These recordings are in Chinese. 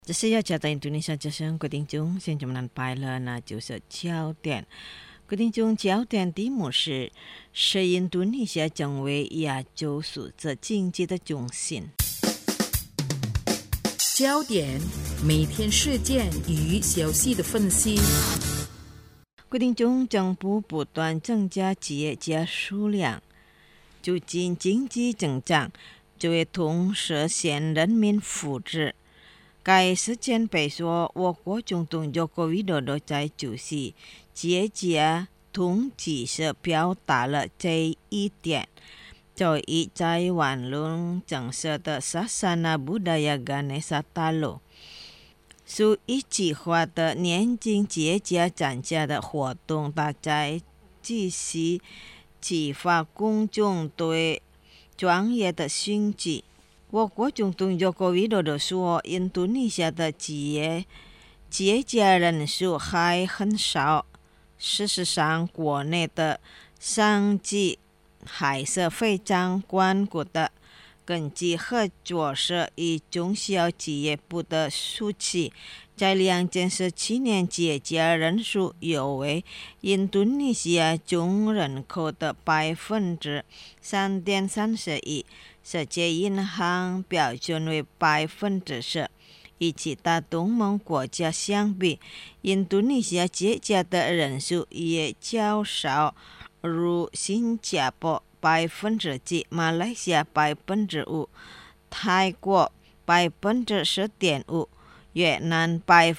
这是要讲到印度尼西亚之声规定中，现在我们摆了那就是焦点。规定中焦点题目是印度尼西亚成为亚洲数字经济的中心。 焦点每天事件与消息的分析。 规定中政府不断增加企业家数量，促进经济增长，就会同时实现人民福祉。该事件被说，我国总统佐科维多多在主席企业家统计时表达了这一点。就以在网络正式的Sasana Budaya Ganesha Talo属一计划的年轻企业家参加的活动，大家继续激发公众对专业的兴趣。我国总统佐科维多多说，印度尼西亚的企业家人数还很少。事实上，国内的商机还是非常广阔的。根据合作社与中小企业部的数据，在2017年企业家人数约为印度尼西亚总人口的3.31%，世界银行标准为10%。与其他东盟国家相比，印度尼西亚企业家的人数也较少，如新加坡7%，马来西亚5%，泰国10.5%，越南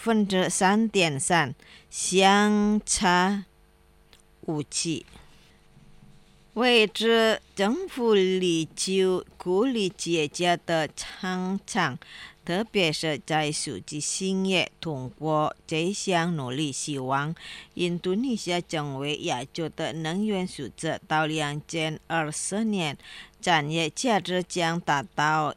3.3%，相差无几。为此，政府力求鼓励企业家的成长，特别是在数据兴业。通过这项努力，希望印度尼西亚成为亚洲的能源数字。到2024年，产业价值将达到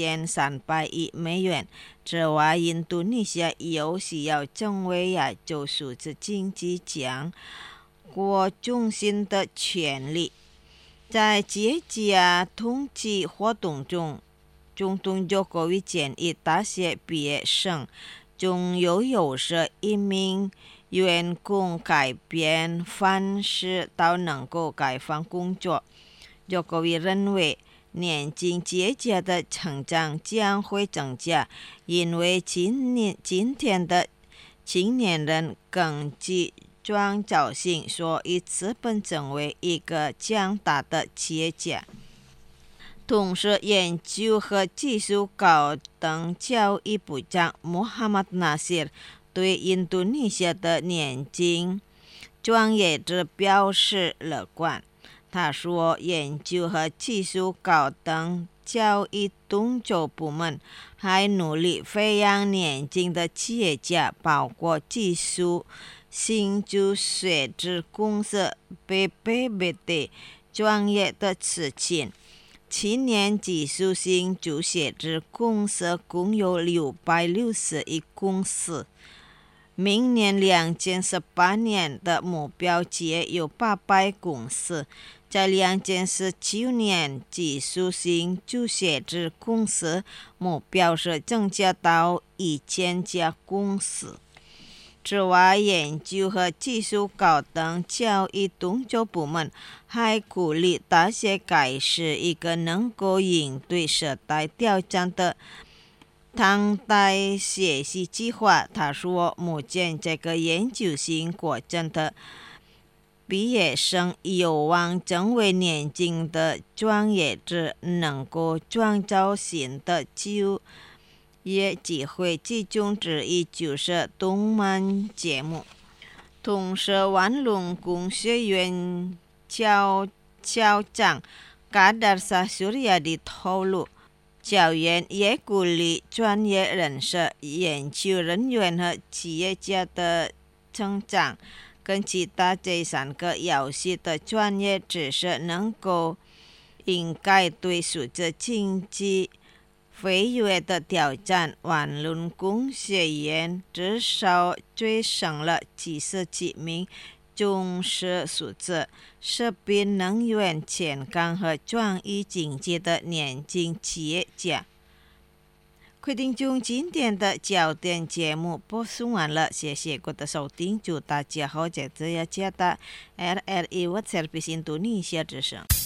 1300亿美元。此外，印度尼西亚有需要成为亚洲数字经济强国中心的权利。在企业家统计活动中，总统佐科维建议大学毕业生中有60%名员工改变方式到能够开放工作。佐科维认为，年轻企业家的成长将会增加，因为今天的青年人更具创造性，所以资本成为一个强大的企业家。同时，研究和技术高等教育部长Muhammad Nasir 对印度尼西亚的年轻专业者表示乐观。他说，研究和技术高等教育动作部门还努力培养年轻的企业家，包括技术新竹学制公司 BPBD 专业的事情。今年技术新竹学制公司共有661公司，明年2018年的目标企业有800公司。在2019年，技术新竹学制公司目标是增加到1000家公司。此外，研究和技术高等教育动作部门还鼓励大学开始一个能够应对时代挑战的当代学习计划。他说，目前这个研究型过程的毕业生有望成为年轻的专业者，能够创造新的就业机会，其中之一就是动漫节目。同时，万隆工学院校长Kadarsa Suryadi透露，校园也鼓励专业人士、研究人员和企业家的成长，跟其他这3个要素的专业知识能够应该对数字经济飞跃的挑战。万隆工学院至少追上了77名重视数字、食品能源、健康和创意经济的年轻企业家。 规定中今天的焦点节目播送完了，谢谢各位的收听，祝大家好，在这一家的 RRI World Service Indonesia 之声。